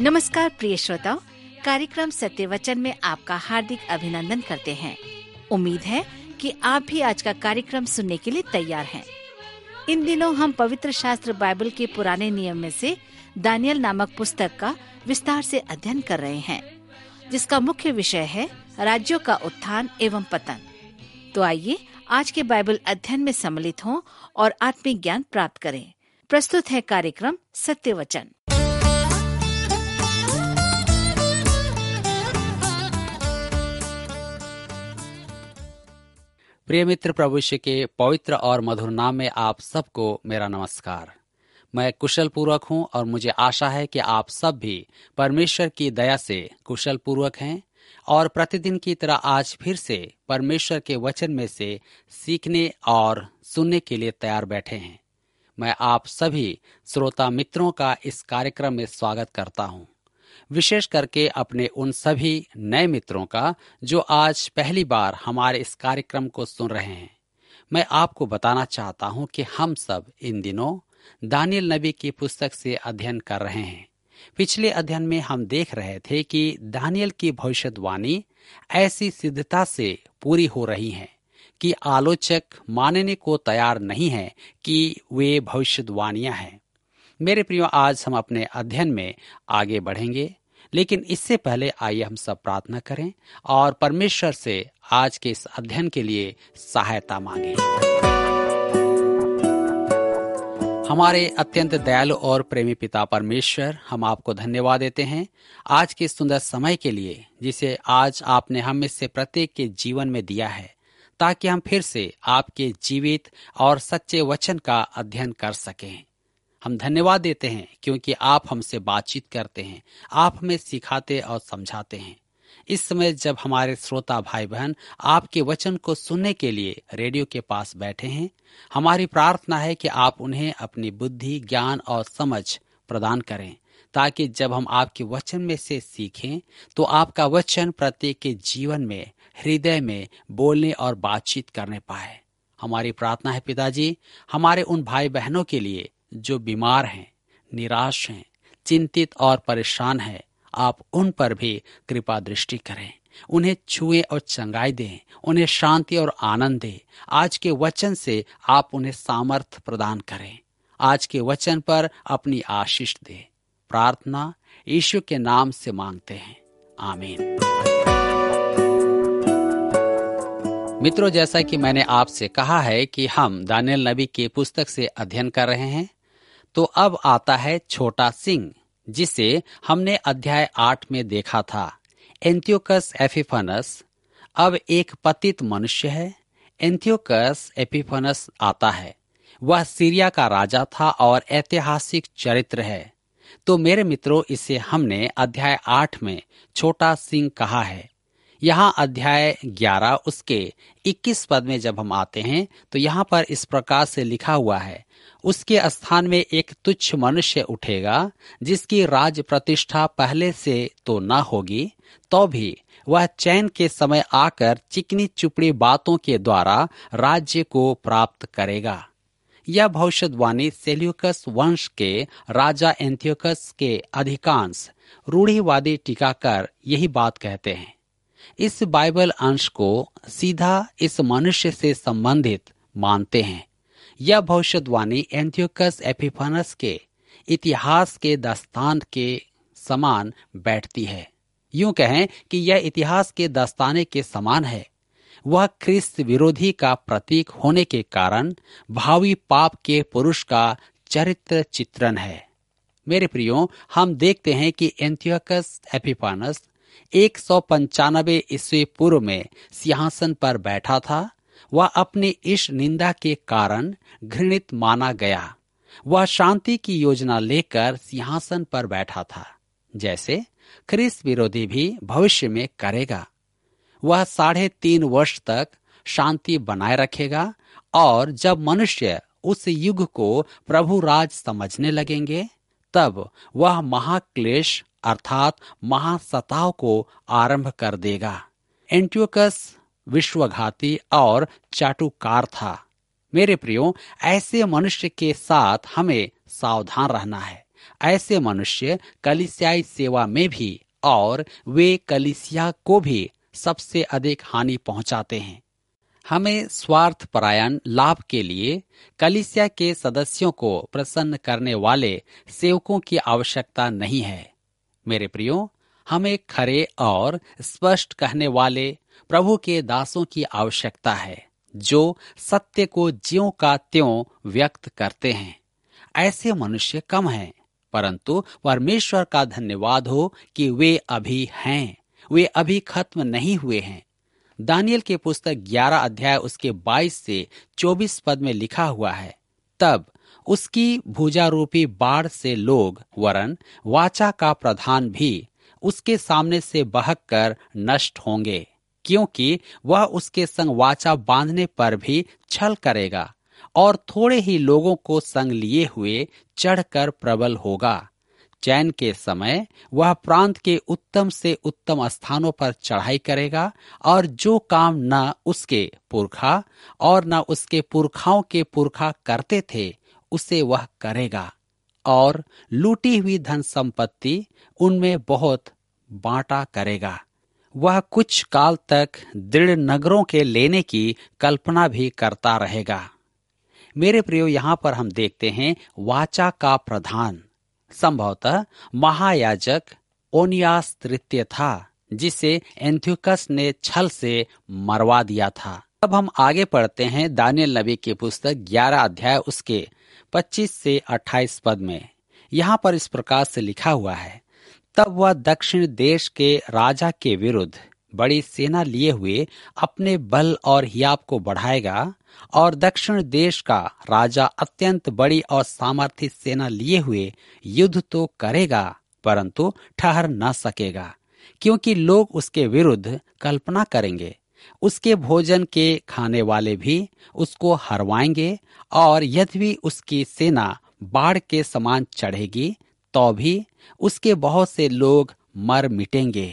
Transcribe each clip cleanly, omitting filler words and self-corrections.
नमस्कार प्रिय श्रोताओ, कार्यक्रम सत्य वचन में आपका हार्दिक अभिनंदन करते हैं। उम्मीद है कि आप भी आज का कार्यक्रम सुनने के लिए तैयार हैं। इन दिनों हम पवित्र शास्त्र बाइबल के पुराने नियम में से दानियल नामक पुस्तक का विस्तार से अध्ययन कर रहे हैं, जिसका मुख्य विषय है राज्यों का उत्थान एवं पतन। तो आइए आज के बाइबल अध्ययन में सम्मिलित हों और आत्मिक ज्ञान प्राप्त करें। प्रस्तुत है कार्यक्रम सत्य वचन। प्रिय मित्र, प्रभु यीशु के पवित्र और मधुर नाम में आप सबको मेरा नमस्कार। मैं कुशल पूर्वक हूँ और मुझे आशा है कि आप सब भी परमेश्वर की दया से कुशल पूर्वक हैं और प्रतिदिन की तरह आज फिर से परमेश्वर के वचन में से सीखने और सुनने के लिए तैयार बैठे हैं। मैं आप सभी श्रोता मित्रों का इस कार्यक्रम में स्वागत करता हूँ, विशेष करके अपने उन सभी नए मित्रों का जो आज पहली बार हमारे इस कार्यक्रम को सुन रहे हैं। मैं आपको बताना चाहता हूं कि हम सब इन दिनों दानियल नबी की पुस्तक से अध्ययन कर रहे हैं। पिछले अध्ययन में हम देख रहे थे कि दानियल की भविष्यवाणी ऐसी सिद्धता से पूरी हो रही है कि आलोचक मानने को तैयार नहीं है कि वे भविष्यवाणियां हैं। मेरे प्रियो, आज हम अपने अध्ययन में आगे बढ़ेंगे, लेकिन इससे पहले आइए हम सब प्रार्थना करें और परमेश्वर से आज के इस अध्ययन के लिए सहायता मांगें। हमारे अत्यंत दयालु और प्रेमी पिता परमेश्वर, हम आपको धन्यवाद देते हैं आज के सुंदर समय के लिए, जिसे आज आपने हम में से प्रत्येक के जीवन में दिया है, ताकि हम फिर से आपके जीवित और सच्चे वचन का अध्ययन कर सकें। हम धन्यवाद देते हैं क्योंकि आप हमसे बातचीत करते हैं, आप हमें सिखाते और समझाते हैं। इस समय जब हमारे श्रोता भाई बहन आपके वचन को सुनने के लिए रेडियो के पास बैठे हैं, हमारी प्रार्थना है कि आप उन्हें अपनी बुद्धि, ज्ञान और समझ प्रदान करें, ताकि जब हम आपके वचन में से सीखें तो आपका वचन प्रत्येक के जीवन में, हृदय में बोलने और बातचीत करने पाए। हमारी प्रार्थना है पिताजी, हमारे उन भाई बहनों के लिए जो बीमार हैं, निराश हैं, चिंतित और परेशान हैं, आप उन पर भी कृपा दृष्टि करें, उन्हें छुए और चंगाई दें, उन्हें शांति और आनंद दें। आज के वचन से आप उन्हें सामर्थ्य प्रदान करें, आज के वचन पर अपनी आशीष दें। प्रार्थना यीशु के नाम से मांगते हैं, आमीन। मित्रों, जैसा कि मैंने आपसे कहा है कि हम दानियल नबी की पुस्तक से अध्ययन कर रहे हैं, तो अब आता है छोटा सिंह, जिसे हमने अध्याय 8 में देखा था। एंटियोकस एपिफानस अब एक पतित मनुष्य है। एंटियोकस एपिफानस आता है, वह सीरिया का राजा था और ऐतिहासिक चरित्र है। तो मेरे मित्रों, इसे हमने अध्याय 8 में छोटा सिंह कहा है। यहाँ अध्याय 11 उसके 21 पद में जब हम आते हैं तो यहाँ पर इस प्रकार से लिखा हुआ है, उसके स्थान में एक तुच्छ मनुष्य उठेगा, जिसकी राज प्रतिष्ठा पहले से तो न होगी, तो भी वह चैन के समय आकर चिकनी चुपड़ी बातों के द्वारा राज्य को प्राप्त करेगा। यह भविष्यवाणी सेल्यूकस वंश के राजा एंटियोकस के अधिकांश रूढ़िवादी टीकाकार यही बात कहते हैं। इस बाइबल अंश को सीधा इस मनुष्य से संबंधित मानते हैं। यह भविष्यवाणी एंटियोकस एपिफानस के इतिहास के दस्तान के समान बैठती है। यूं कहें कि यह इतिहास के दस्ताने के समान है। वह ख्रिस्त विरोधी का प्रतीक होने के कारण भावी पाप के पुरुष का चरित्र चित्रण है। मेरे प्रियो, हम देखते हैं कि एंटियोकस एपिफानस 195 ईस्वी पूर्व में सिंहासन पर बैठा था। वह अपनी इस निंदा के कारण घृणित माना गया। वह शांति की योजना लेकर सिंहासन पर बैठा था, जैसे ख्रिस्त विरोधी भी भविष्य में करेगा। वह 3.5 वर्ष तक शांति बनाए रखेगा और जब मनुष्य उस युग को प्रभु राज समझने लगेंगे, तब वह महाक्लेश अर्थात महासताव को आरंभ कर देगा। एंटियोकस विश्वघाती और चाटुकार था। मेरे प्रियो, ऐसे मनुष्य के साथ हमें सावधान रहना है। ऐसे मनुष्य कलीसियाई सेवा में भी और वे कलीसिया को भी सबसे अधिक हानि पहुंचाते हैं। हमें स्वार्थ परायण लाभ के लिए कलीसिया के सदस्यों को प्रसन्न करने वाले सेवकों की आवश्यकता नहीं है। मेरे प्रियो, हमें खरे और स्पष्ट कहने वाले प्रभु के दासों की आवश्यकता है, जो सत्य को ज्यों का त्यों व्यक्त करते हैं। ऐसे मनुष्य कम हैं, परंतु परमेश्वर का धन्यवाद हो कि वे अभी हैं, वे अभी खत्म नहीं हुए हैं। दानियल के पुस्तक 11 अध्याय उसके 22 से 24 पद में लिखा हुआ है, तब उसकी भुजारूपी बाढ़ से लोग वरन वाचा का प्रधान भी उसके सामने से बहकर नष्ट होंगे, क्योंकि वह उसके संग वाचा बांधने पर भी छल करेगा और थोड़े ही लोगों को संग लिए हुए चढ़कर प्रबल होगा। चैन के समय वह प्रांत के उत्तम से उत्तम स्थानों पर चढ़ाई करेगा और जो काम न उसके पुरखा और न उसके पुरखाओं के पुरखा करते थे उसे वह करेगा, और लूटी हुई धन संपत्ति उनमें बहुत बांटा करेगा। वह कुछ काल तक दृढ़ नगरों के लेने की कल्पना भी करता रहेगा। मेरे प्रियो, यहाँ पर हम देखते हैं वाचा का प्रधान संभवतः महायाजक ओनियास तृतीय था, जिसे एंथियुकस ने छल से मरवा दिया था। अब हम आगे पढ़ते हैं दानियल नबी की पुस्तक 11 अध्याय उसके 25 से 28 पद में। यहाँ पर इस प्रकार से लिखा हुआ है, तब वह दक्षिण देश के राजा के विरुद्ध बड़ी सेना लिए हुए अपने बल और हियाव को बढ़ाएगा, और दक्षिण देश का राजा अत्यंत बड़ी और सामर्थी सेना लिए हुए युद्ध तो करेगा, परंतु ठहर न सकेगा, क्योंकि लोग उसके विरुद्ध कल्पना करेंगे। उसके भोजन के खाने वाले भी उसको हरवाएंगे, और यद्यपि उसकी सेना बाढ़ के समान चढ़ेगी तो भी उसके बहुत से लोग मर मिटेंगे।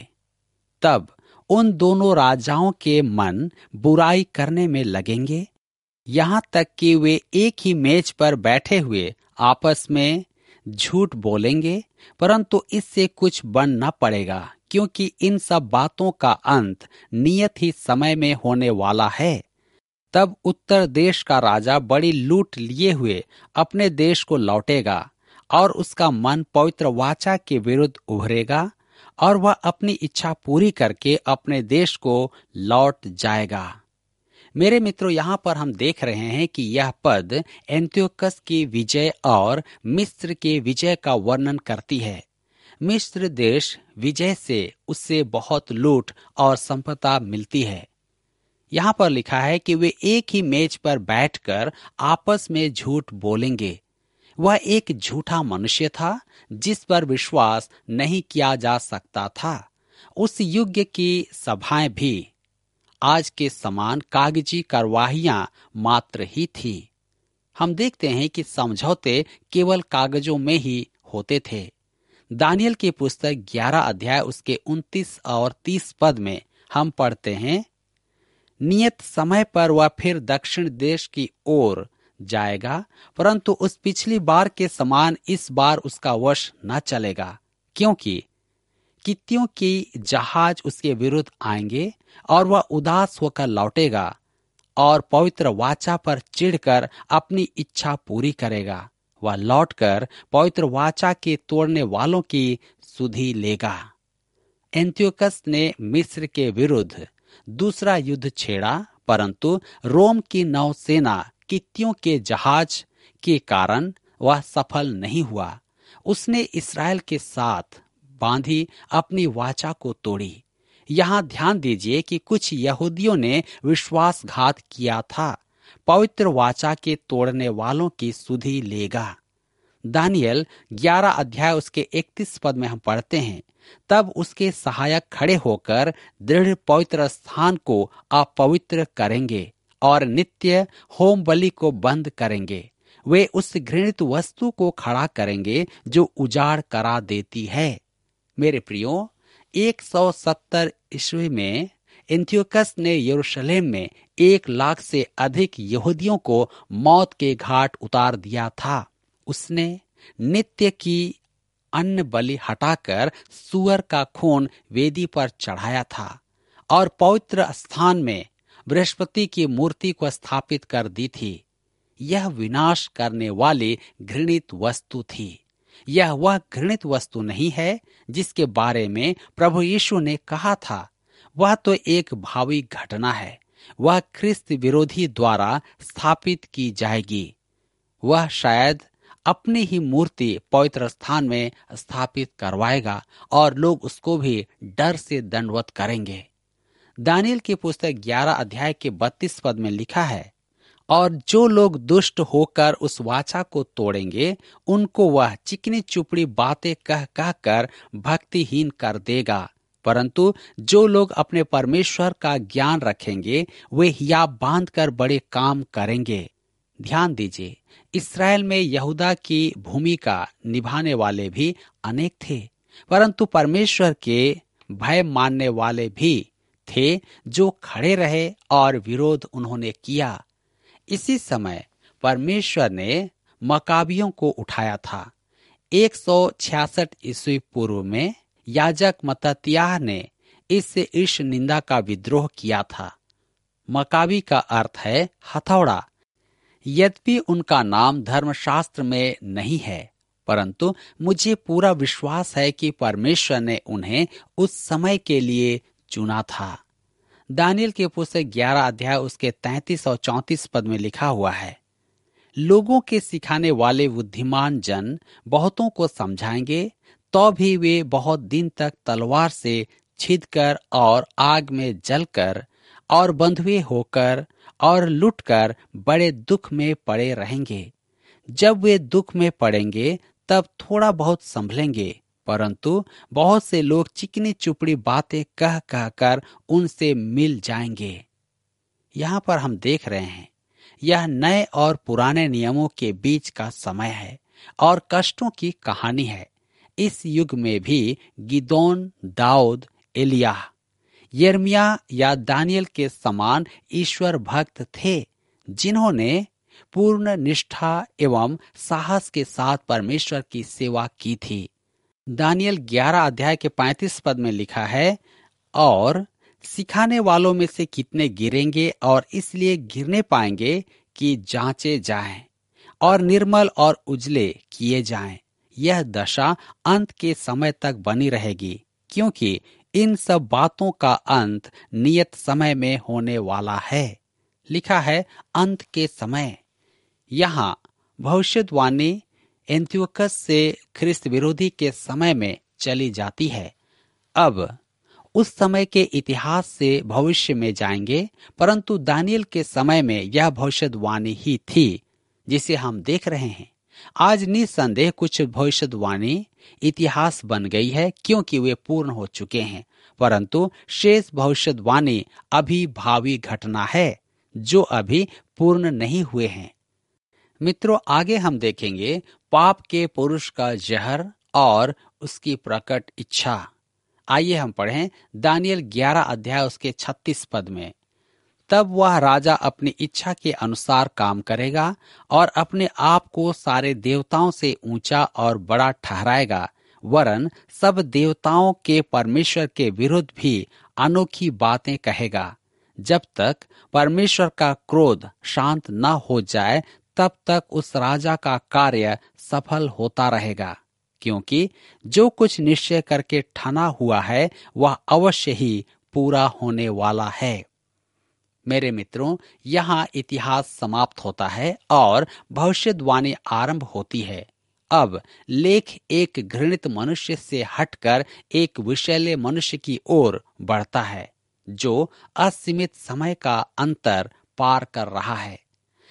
तब उन दोनों राजाओं के मन बुराई करने में लगेंगे, यहाँ तक कि वे एक ही मेज पर बैठे हुए आपस में झूठ बोलेंगे, परंतु इससे कुछ बन न पड़ेगा, क्योंकि इन सब बातों का अंत नियत ही समय में होने वाला है। तब उत्तर देश का राजा बड़ी लूट लिए हुए अपने देश को लौटेगा, और उसका मन पवित्र वाचा के विरुद्ध उभरेगा, और वह अपनी इच्छा पूरी करके अपने देश को लौट जाएगा। मेरे मित्रों, यहाँ पर हम देख रहे हैं कि यह पद एंथियोकस की विजय और मिस्र के विजय का वर्णन करती है। मिस्र देश विजय से उससे बहुत लूट और संपदा मिलती है। यहाँ पर लिखा है कि वे एक ही मेज पर बैठकर आपस में झूठ बोलेंगे। वह एक झूठा मनुष्य था जिस पर विश्वास नहीं किया जा सकता था। उस युग की सभाएं भी आज के समान कागजी कार्रवाइयां मात्र ही थी। हम देखते हैं कि समझौते केवल कागजों में ही होते थे। दानियल की पुस्तक 11 अध्याय उसके 29 और 30 पद में हम पढ़ते हैं, नियत समय पर वह फिर दक्षिण देश की ओर जाएगा, परंतु उस पिछली बार के समान इस बार उसका वश न चलेगा, क्योंकि कित्तियों की जहाज उसके विरुद्ध आएंगे और वह उदास होकर लौटेगा और पवित्र वाचा पर चिढ़कर अपनी इच्छा पूरी करेगा। वह लौटकर पवित्र वाचा के तोड़ने वालों की सुधि लेगा। एंथियोकस ने मिस्र के विरुद्ध दूसरा युद्ध छेड़ा, परंतु रोम की नौसेना कित्तियों के जहाज के कारण वह सफल नहीं हुआ। उसने इस्राएल के साथ बांधी अपनी वाचा को तोड़ी। यहाँ ध्यान दीजिए कि कुछ यहूदियों ने विश्वासघात किया था। पवित्र वाचा के तोड़ने वालों की सुधि लेगा। दानियल 11 अध्याय उसके 31 पद में हम पढ़ते हैं, तब उसके सहायक खड़े होकर दृढ़ पवित्र स्थान को अपवित्र करेंगे और नित्य होम बलि को बंद करेंगे। वे उस घृणित वस्तु को खड़ा करेंगे जो उजाड़ करा देती है। मेरे प्रियो, 170 ईस्वी में एंथियोकस ने यरूशलेम में 1 लाख से अधिक यहूदियों को मौत के घाट उतार दिया था। उसने नित्य की अन्न बलि हटाकर सूअर का खून वेदी पर चढ़ाया था और पवित्र स्थान में बृहस्पति की मूर्ति को स्थापित कर दी थी। यह विनाश करने वाली घृणित वस्तु थी। यह वह घृणित वस्तु नहीं है जिसके बारे में प्रभु यीशु ने कहा था। वह तो एक भावी घटना है। वह ख्रिस्त विरोधी द्वारा स्थापित की जाएगी। वह शायद अपनी ही मूर्ति पवित्र स्थान में स्थापित करवाएगा और लोग उसको भी डर से दंडवत करेंगे। दानियल की पुस्तक 11 अध्याय के 32 पद में लिखा है, और जो लोग दुष्ट होकर उस वाचा को तोड़ेंगे उनको वह चिकनी चुपड़ी बातें कह कह कर भक्तिहीन कर देगा, परंतु जो लोग अपने परमेश्वर का ज्ञान रखेंगे वे हियाव बांध कर बड़े काम करेंगे। ध्यान दीजिए, इस्राएल में यहूदा की भूमिका निभाने वाले भी अनेक थे, परंतु परमेश्वर के भय मानने वाले भी थे जो खड़े रहे और विरोध उन्होंने किया। इसी समय परमेश्वर ने मकाबियों को उठाया था। 166 ईस्वी पूर्व में याजक मत्तत्याह ने इससे ईश निंदा का विद्रोह किया था। मकाबी का अर्थ है हथौड़ा। यद्यपि उनका नाम धर्मशास्त्र में नहीं है, परंतु मुझे पूरा विश्वास है कि परमेश्वर ने उन्हें उस समय के लिए चुना था। दानियल की पुस्तक 11 अध्याय उसके 33 और 34 पद में लिखा हुआ है, लोगों के सिखाने वाले बुद्धिमान जन बहुतों को समझाएंगे, तो भी वे बहुत दिन तक तलवार से छिदकर और आग में जलकर और बंधुए होकर और लुटकर बड़े दुख में पड़े रहेंगे। जब वे दुख में पड़ेंगे तब थोड़ा बहुत संभलेंगे, परंतु बहुत से लोग चिकनी चुपड़ी बातें कह कह कर उनसे मिल जाएंगे। यहाँ पर हम देख रहे हैं, यह नए और पुराने नियमों के बीच का समय है और कष्टों की कहानी है। इस युग में भी गिदोन, दाऊद, एलियाह, यिर्मयाह या दानियल के समान ईश्वर भक्त थे, जिन्होंने पूर्ण निष्ठा एवं साहस के साथ परमेश्वर की सेवा की थी। दानियल 11 अध्याय के 35 पद में लिखा है, और सिखाने वालों में से कितने गिरेंगे और इसलिए गिरने पाएंगे कि जांचे जाएं और निर्मल और उजले किए जाएं। यह दशा अंत के समय तक बनी रहेगी, क्योंकि इन सब बातों का अंत नियत समय में होने वाला है। लिखा है अंत के समय। यहाँ भविष्यवाणी एंतियोकस से ख्रिस्त विरोधी के समय में चली जाती है। अब उस समय के इतिहास से भविष्य में जाएंगे, परंतु दानियल के समय में यह भविष्यवाणी ही थी जिसे हम देख रहे हैं। आज निसंदेह कुछ भविष्यवाणी इतिहास बन गई है, क्योंकि वे पूर्ण हो चुके हैं, परंतु शेष भविष्यवाणी अभी भावी घटना है जो अभी पूर्ण नहीं हुए हैं। मित्रों, आगे हम देखेंगे पाप के पुरुष का जहर और उसकी प्रकट इच्छा। आइए हम पढ़ें दानियल 11 अध्याय उसके 36 पद में। तब वह राजा अपनी इच्छा के अनुसार काम करेगा और अपने आप को सारे देवताओं से ऊंचा और बड़ा ठहराएगा, वरन सब देवताओं के परमेश्वर के विरुद्ध भी अनोखी बातें कहेगा। जब तक परमेश्वर का क्रोध शांत न हो जाए तब तक उस राजा का कार्य सफल होता रहेगा, क्योंकि जो कुछ निश्चय करके ठना हुआ है वह अवश्य ही पूरा होने वाला है। मेरे मित्रों, यहाँ इतिहास समाप्त होता है और भविष्यवाणी आरंभ होती है। अब लेख एक घृणित मनुष्य से हटकर एक विषैले मनुष्य की ओर बढ़ता है, जो असीमित समय का अंतर पार कर रहा है।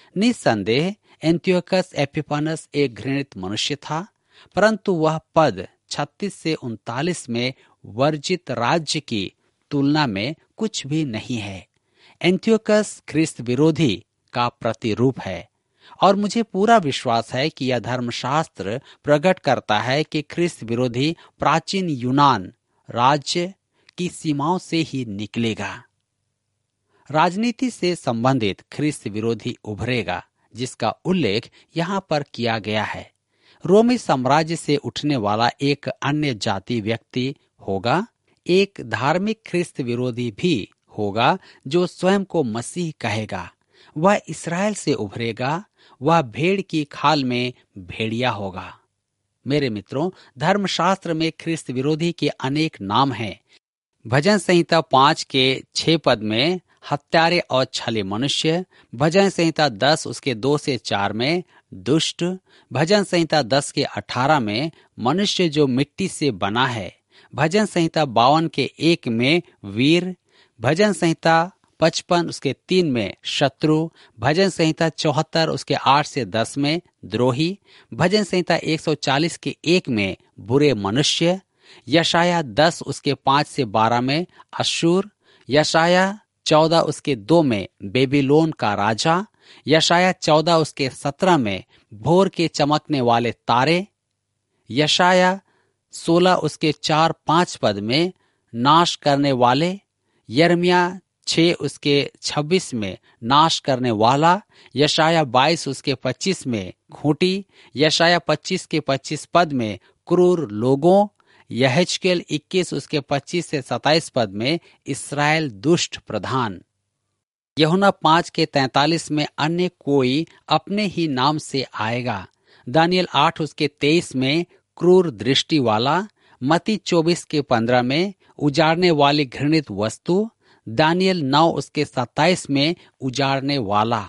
निसंदेह एंतियोकस एपिफानस एक घृणित मनुष्य था, परंतु वह पद 36 से 39 में वर्जित राज्य की तुलना में कुछ भी नहीं है। एंतियोकस ख्रिस्त विरोधी का प्रतिरूप है और मुझे पूरा विश्वास है कि यह धर्मशास्त्र प्रकट करता है कि ख्रिस्त विरोधी प्राचीन यूनान राज्य की सीमाओं से ही निकलेगा। राजनीति से संबंधित ख्रिस्त विरोधी उभरेगा, जिसका उल्लेख यहाँ पर किया गया है। रोमी साम्राज्य से उठने वाला एक अन्य जाति व्यक्ति होगा। एक धार्मिक ख्रिस्त विरोधी भी होगा जो स्वयं को मसीह कहेगा। वह इस्राएल से उभरेगा। वह भेड़ की खाल में भेड़िया होगा। मेरे मित्रों, धर्मशास्त्र में ख्रिस्त विरोधी के अनेक नाम हैं। भजन संहिता 5 के 6 पद में हत्यारे और छले मनुष्य, भजन संहिता 10 उसके 2 से 4 में दुष्ट, भजन संहिता 10 के 18 में मनुष्य जो मिट्टी से बना है, भजन संहिता 52 के 1 में वीर, भजन संहिता 55 उसके 3 में शत्रु, भजन संहिता 74 उसके 8 से 10 में द्रोही, भजन संहिता 140 के 1 में बुरे मनुष्य, यशाया 10 उसके 5 से 12 में अश्शूर, यशाया 14 उसके 2 में बेबीलोन का राजा, यशाया 14 उसके 17 में भोर के चमकने वाले तारे, यशाया 16 उसके 4-5 पद में नाश करने वाले, यिर्मयाह 6 उसके 26 में नाश करने वाला, यशाया 22 उसके 25 में खूंटी, यशाया 25 के 25 पद में क्रूर लोगों, यहेजकेल 21 उसके 25 से 27 पद में इस्राएल दुष्ट प्रधान, यूहन्ना 5 के 43 में अन्य कोई अपने ही नाम से आएगा, दानियल 8 उसके 23 में क्रूर दृष्टि वाला, मत्ती 24 के 15 में उजाड़ने वाली घृणित वस्तु, दानियल 9 उसके 27 में उजाड़ने वाला।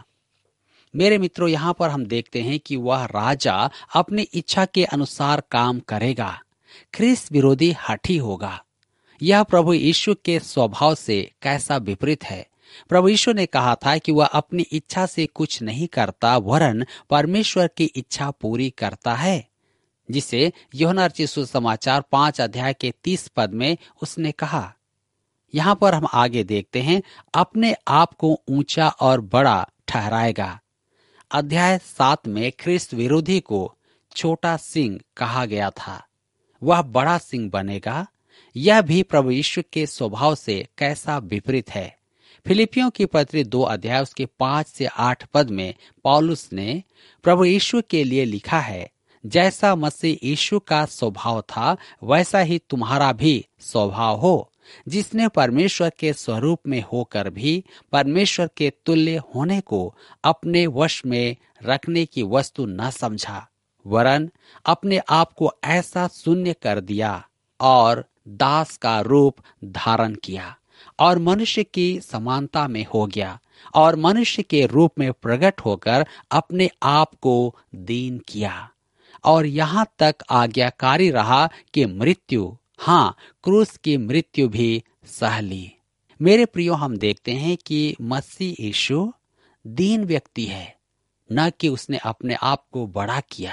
मेरे मित्रों, यहाँ पर हम देखते हैं कि वह राजा अपनी इच्छा के अनुसार काम करेगा। ख्रिस्त विरोधी हठी होगा। यह प्रभु यीशु के स्वभाव से कैसा विपरीत है। प्रभु यीशु ने कहा था कि वह अपनी इच्छा से कुछ नहीं करता, वरन परमेश्वर की इच्छा पूरी करता है, जिसे यूहन्ना रचित सुसमाचार 5 अध्याय के 30 पद में उसने कहा। यहाँ पर हम आगे देखते हैं, अपने आप को ऊंचा और बड़ा ठहराएगा। अध्याय 7 में ख्रिस्त विरोधी को छोटा सिंह कहा गया था, वह बड़ा सिंह बनेगा। यह भी प्रभु यीशु के स्वभाव से कैसा विपरीत है। फिलिपियों की पत्री 2 अध्याय उसके 5 से 8 पद में पौलुस ने प्रभु यीशु के लिए लिखा है, जैसा मसीह यीशु का स्वभाव था वैसा ही तुम्हारा भी स्वभाव हो, जिसने परमेश्वर के स्वरूप में होकर भी परमेश्वर के तुल्य होने को अपने वश में रखने की वस्तु न समझा, वरन अपने आप को ऐसा शून्य कर दिया और दास का रूप धारण किया और मनुष्य की समानता में हो गया और मनुष्य के रूप में प्रकट होकर अपने आप को दीन किया और यहाँ तक आज्ञाकारी रहा कि मृत्यु, हाँ, क्रूस की मृत्यु भी सह ली। मेरे प्रियो, हम देखते हैं कि मसीह यीशु दीन व्यक्ति है, न कि उसने अपने आप को बड़ा किया,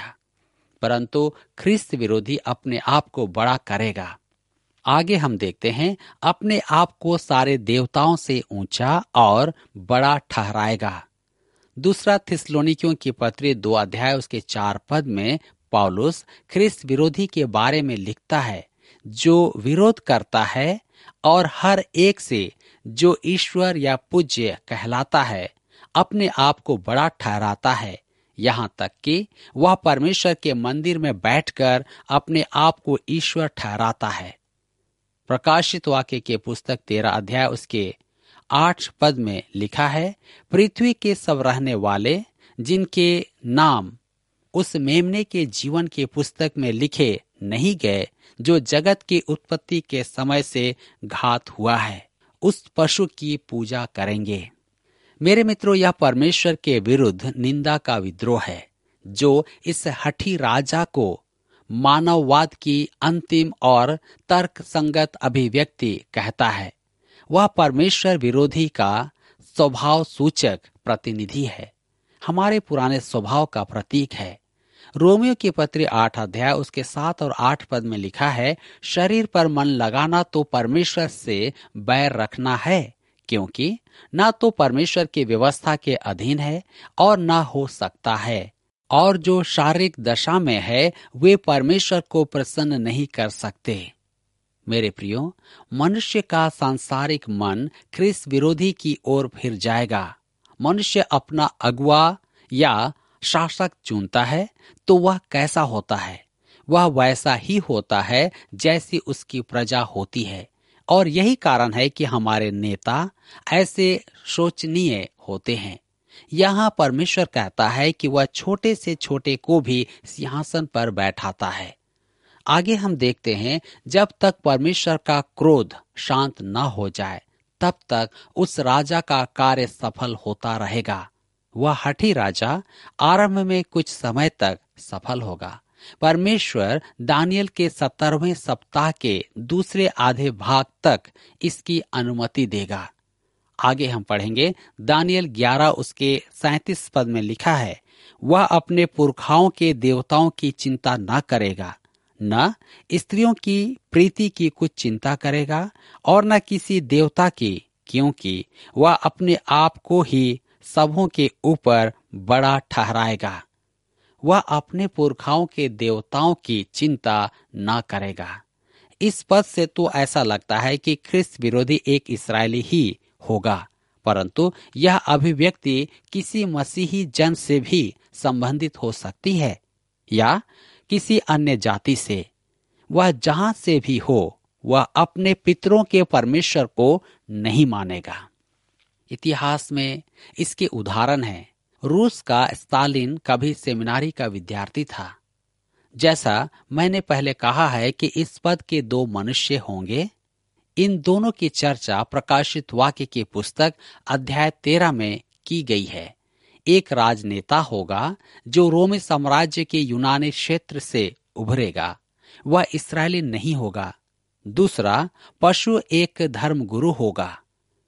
परंतु ख्रिस्त विरोधी अपने आप को बड़ा करेगा। आगे हम देखते हैं, अपने आप को सारे देवताओं से ऊंचा और बड़ा ठहराएगा। दूसरा थिस्सलुनीकियों की पत्री 2 अध्याय उसके 4 पद में पौलुस ख्रिस्त विरोधी के बारे में लिखता है, जो विरोध करता है और हर एक से जो ईश्वर या पूज्य कहलाता है अपने आप को बड़ा ठहराता है, यहाँ तक कि वह परमेश्वर के मंदिर में बैठकर अपने आप को ईश्वर ठहराता है। प्रकाशित वाक्य के पुस्तक 13 अध्याय उसके 8 पद में लिखा है, पृथ्वी के सब रहने वाले जिनके नाम उस मेमने के जीवन की पुस्तक में लिखे नहीं गए, जो जगत की उत्पत्ति के समय से घात हुआ है, उस पशु की पूजा करेंगे। मेरे मित्रों, यह परमेश्वर के विरुद्ध निंदा का विद्रोह है, जो इस हठी राजा को मानववाद की अंतिम और तर्क संगत अभिव्यक्ति कहता है। वह परमेश्वर विरोधी का स्वभाव सूचक प्रतिनिधि है, हमारे पुराने स्वभाव का प्रतीक है। रोमियो की पत्री 8 अध्याय उसके 7 और 8 पद में लिखा है, शरीर पर मन लगाना तो परमेश्वर से बैर रखना है, क्योंकि ना तो परमेश्वर की व्यवस्था के अधीन है और ना हो सकता है, और जो शारीरिक दशा में है वे परमेश्वर को प्रसन्न नहीं कर सकते। मेरे प्रियो, मनुष्य का सांसारिक मन ख्रिस्त विरोधी की ओर फिर जाएगा। मनुष्य अपना अगुआ या शासक चुनता है तो वह कैसा होता है? वह वैसा ही होता है जैसी उसकी प्रजा होती है। और यही कारण है कि हमारे नेता ऐसे शोचनीय होते हैं। यहाँ परमेश्वर कहता है कि वह छोटे से छोटे को भी सिंहासन पर बैठाता है। आगे हम देखते हैं, जब तक परमेश्वर का क्रोध शांत न हो जाए तब तक उस राजा का कार्य सफल होता रहेगा। वह हठी राजा आरंभ में कुछ समय तक सफल होगा। परमेश्वर दानियल के 17वें सप्ताह के दूसरे आधे भाग तक इसकी अनुमति देगा। आगे हम पढ़ेंगे, दानियल 11 उसके 37 पद में लिखा है, वह अपने पुरखाओं के देवताओं की चिंता न करेगा, न स्त्रियों की प्रीति की कुछ चिंता करेगा और न किसी देवता की, क्योंकि वह अपने आप को ही सबों के ऊपर बड़ा ठहराएगा। वह अपने पुरखाओं के देवताओं की चिंता न करेगा। इस पद से तो ऐसा लगता है कि ख्रिस्त विरोधी एक इस्राएली ही होगा, परंतु यह अभिव्यक्ति किसी मसीही जन से भी संबंधित हो सकती है या किसी अन्य जाति से। वह जहां से भी हो, वह अपने पितरों के परमेश्वर को नहीं मानेगा। इतिहास में इसके उदाहरण हैं। रूस का स्टालिन कभी सेमिनारी का विद्यार्थी था। जैसा मैंने पहले कहा है कि इस पद के दो मनुष्य होंगे। इन दोनों की चर्चा प्रकाशित वाक्य की पुस्तक अध्याय 13 में की गई है। एक राजनेता होगा जो रोमी साम्राज्य के यूनानी क्षेत्र से उभरेगा, वह इस्राएली नहीं होगा। दूसरा पशु एक धर्मगुरु होगा,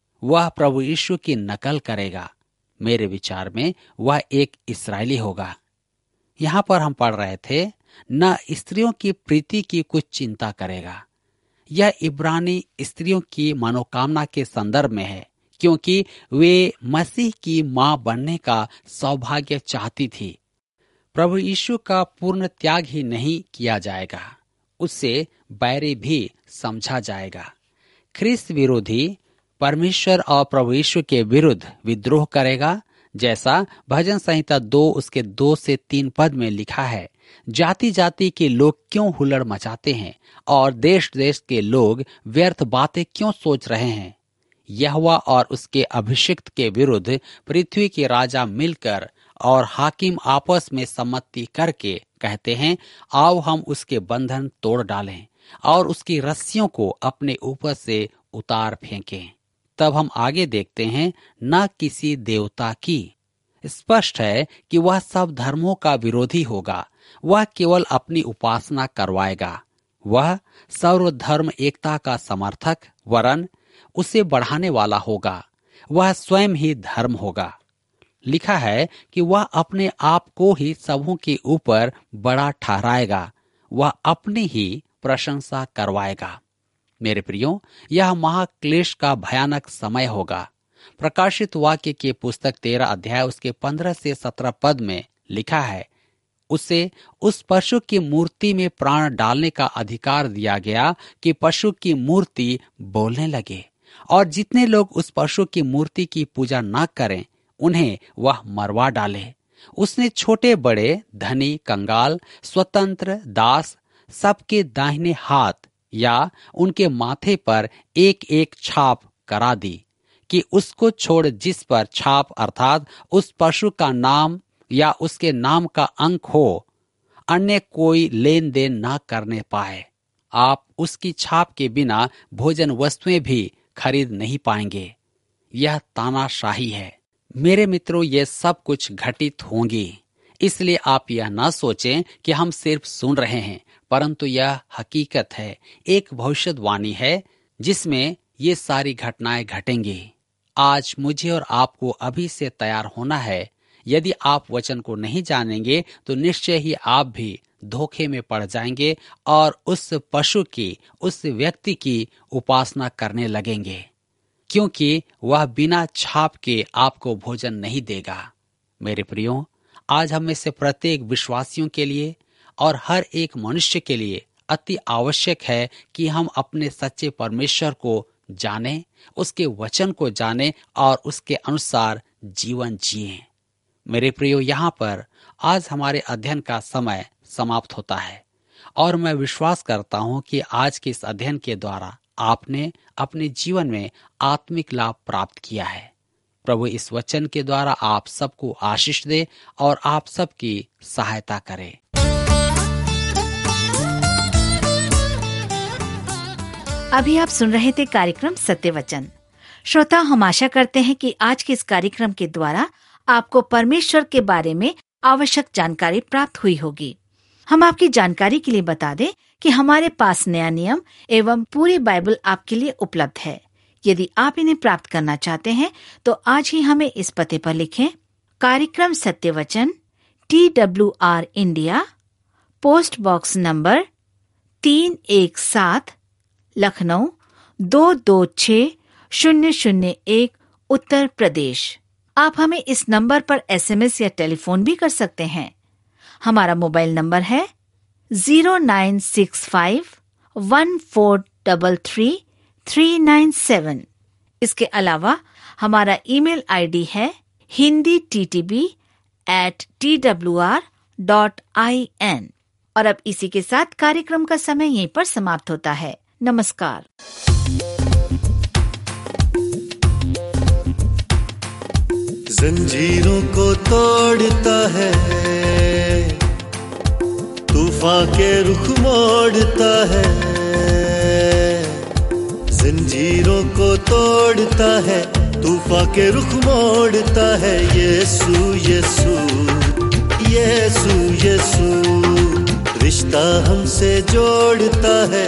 वह प्रभु यीशु की नकल करेगा। मेरे विचार में वह एक इस्राएली होगा। यहाँ पर हम पढ़ रहे थे, न स्त्रियों की प्रीति की कुछ चिंता करेगा। यह इब्रानी स्त्रियों की मनोकामना के संदर्भ में है, क्योंकि वे मसीह की मां बनने का सौभाग्य चाहती थी। प्रभु यीशु का पूर्ण त्याग ही नहीं किया जाएगा, उससे बैरी भी समझा जाएगा। ख्रिस्त विरोधी परमेश्वर और प्रभु यीशु के विरुद्ध विद्रोह करेगा, जैसा भजन संहिता 2 उसके 2 से 3 पद में लिखा है। जाति जाति के लोग क्यों हुल्लड़ मचाते हैं और देश देश के लोग व्यर्थ बातें क्यों सोच रहे हैं? यहोवा और उसके अभिषिक्त के विरुद्ध पृथ्वी के राजा मिलकर और हाकिम आपस में सम्मति करके कहते हैं, आओ हम उसके बंधन तोड़ डालें और उसकी रस्सियों को अपने ऊपर से उतार फेंकें। तब हम आगे देखते हैं, न किसी देवता की। स्पष्ट है कि वह सब धर्मों का विरोधी होगा। वह केवल अपनी उपासना करवाएगा। वह सर्वधर्म एकता का समर्थक वरन उसे बढ़ाने वाला होगा। वह स्वयं ही धर्म होगा। लिखा है कि वह अपने आप को ही सबों के ऊपर बड़ा ठहराएगा। वह अपनी ही प्रशंसा करवाएगा। मेरे प्रियो, यह महाक्लेश का भयानक समय होगा। प्रकाशित वाक्य की पुस्तक 13 अध्याय उसके 15 से 17 पद में लिखा है, उसे उस पशु की मूर्ति में प्राण डालने का अधिकार दिया गया कि पशु की मूर्ति बोलने लगे, और जितने लोग उस पशु की मूर्ति की पूजा न करें उन्हें वह मरवा डाले। उसने छोटे बड़े, धनी कंगाल, स्वतंत्र दास सबके दाहिने हाथ या उनके माथे पर एक एक छाप करा दी कि उसको छोड़ जिस पर छाप अर्थात उस पशु का नाम या उसके नाम का अंक हो, अन्य कोई लेन देन ना करने पाए। आप उसकी छाप के बिना भोजन वस्तुएं भी खरीद नहीं पाएंगे। यह तानाशाही है। मेरे मित्रों, ये सब कुछ घटित होंगी, इसलिए आप यह ना सोचें कि हम सिर्फ सुन रहे हैं, परंतु यह हकीकत है, एक भविष्यवाणी है जिसमें ये सारी घटनाएं घटेंगी। आज मुझे और आपको अभी से तैयार होना है। यदि आप वचन को नहीं जानेंगे तो निश्चय ही आप भी धोखे में पड़ जाएंगे और उस पशु की, उस व्यक्ति की उपासना करने लगेंगे, क्योंकि वह बिना छाप के आपको भोजन नहीं देगा। मेरे प्रियो, आज हम में से प्रत्येक विश्वासियों के लिए और हर एक मनुष्य के लिए अति आवश्यक है कि हम अपने सच्चे परमेश्वर को जानें, उसके वचन को जानें और उसके अनुसार जीवन जिएं। मेरे प्रियो, यहाँ पर आज हमारे अध्ययन का समय समाप्त होता है और मैं विश्वास करता हूं कि आज के इस अध्ययन के द्वारा आपने अपने जीवन में आत्मिक लाभ प्राप्त किया है। प्रभु इस वचन के द्वारा आप सबको आशीष दे और आप सबकी सहायता करे। अभी आप सुन रहे थे कार्यक्रम सत्य वचन। श्रोता, हम आशा करते हैं कि आज के इस कार्यक्रम के द्वारा आपको परमेश्वर के बारे में आवश्यक जानकारी प्राप्त हुई होगी। हम आपकी जानकारी के लिए बता दें कि हमारे पास नया नियम एवं पूरी बाइबल आपके लिए उपलब्ध है। यदि आप इन्हें प्राप्त करना चाहते हैं तो आज ही हमें इस पते पर लिखें। कार्यक्रम सत्य वचन, TWR India, post box number 317, Lucknow 226001, Uttar Pradesh. आप हमें इस नंबर पर SMS या टेलीफोन भी कर सकते हैं। हमारा मोबाइल नंबर है 09651433 इसके अलावा हमारा ईमेल ID है hindi@twr.in। और अब इसी के साथ कार्यक्रम का समय यहीं पर समाप्त होता है। नमस्कार। जंजीरों को तोड़ता है, तूफान के रुख मोड़ता है। जंजीरों को तोड़ता है, तूफान के रुख मोड़ता है। यीशु यीशु यीशु यीशु रिश्ता हमसे जोड़ता है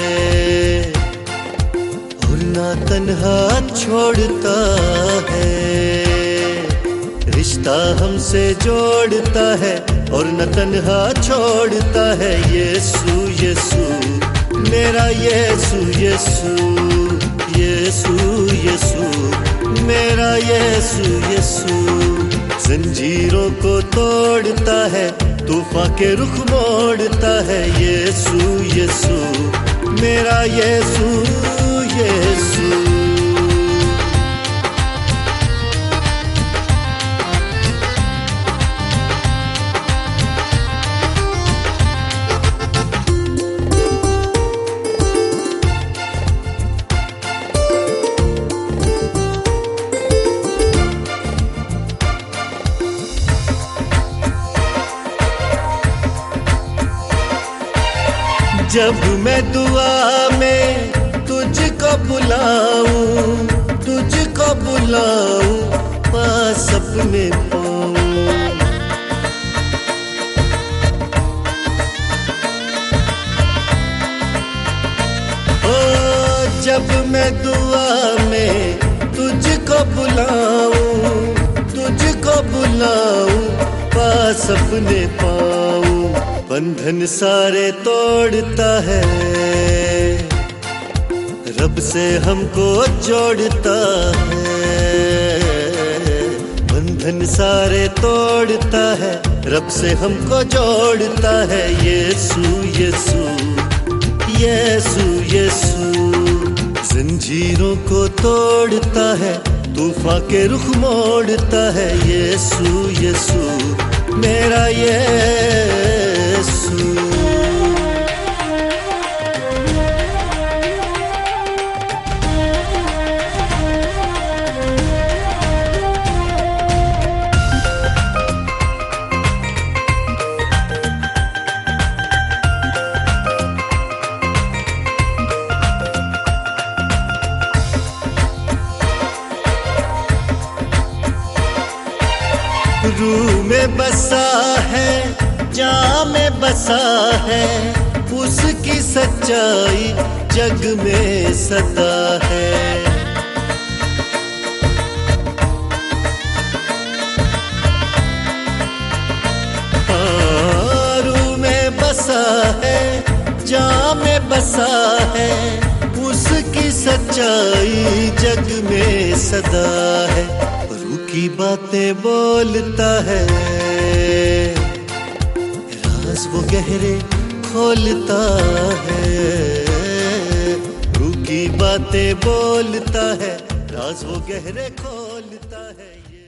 और ना तन्हा छोड़ता है। रिश्ता हमसे जोड़ता है और न तन्हा छोड़ता है। यीशु यीशु मेरा यीशु यीशु यीशु यीशु मेरा यीशु यीशु। जंजीरों को तोड़ता है, तूफान के रुख मोड़ता है। यीशु यीशु मेरा यीशु यीशु। जब मैं दुआ में तुझको बुलाऊं पास अपने पाऊं। ओ जब मैं दुआ में तुझको बुलाऊं पास अपने पाऊं। बंधन सारे तोड़ता है, रब से हमको जोड़ता है। बंधन सारे तोड़ता है, रब से हमको जोड़ता है। यीशु यीशु यीशु यीशु जंजीरों को तोड़ता है, तूफान के रुख मोड़ता है। यीशु यीशु मेरा यीशु। रूह में बसा है, जान में बसा है, उसकी सच्चाई जग में सदा है। रूह में बसा है, जान में बसा है, उसकी सच्चाई जग में सदा है। की बातें बोलता है, राज वो गहरे खोलता है। रूह की बातें बोलता है, राज वो गहरे खोलता है।